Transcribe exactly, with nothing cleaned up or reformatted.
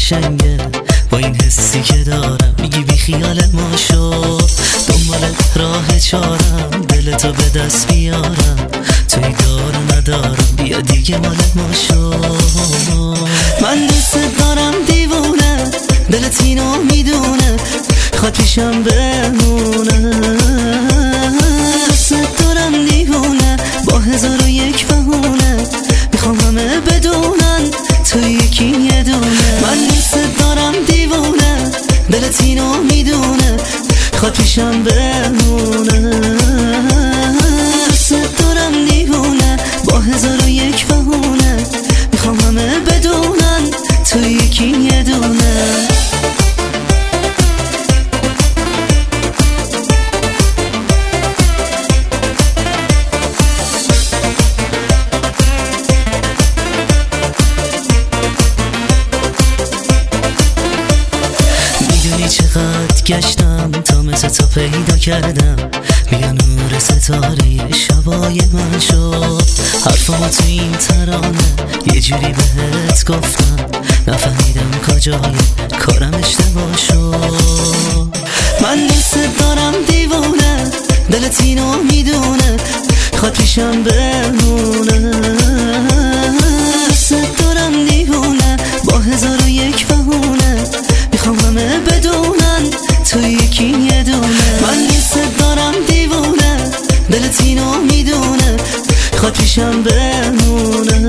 قشنگه با این حسی که دارم، میگی بی خیالت ما شو، دنبال راه چارم دلتو به دست بیارم، توی دار ندارم بیا دیگه مالت ما شو. من دوست دارم دیوونه، دلت اینو میدونه، خواد پیشم بمونه. دوست دارم دیوونه با هزار و یک بهونه، میخوام همه بدونن تو یکی یه دونه. من دوست دارم دیوونه، دلت اینو میدونه، خواد پیشم بمونه. دوست دارم دیوونه با هزار و یک بهونه، میخوام همه بدونن تو یکی یه دونه. چقدر گشتم تا مثل تو پیدا کردم، بیا نور ستاره شبای من شد. حرفامو تو این ترانه یه جوری بهت گفتم، نفهمیدم کجای کارم اشتباه شد. من دوست دارم دیوونه، دلت اینو میدونه، خواد پیشم بمونه. دوست دارم دیوونه با هزار و یک بهونه، میخوام همه بدونن تو یکی یه دونه. من دوست دارم دیوونه، دلت اینو میدونه، خواد پیشم بمونه.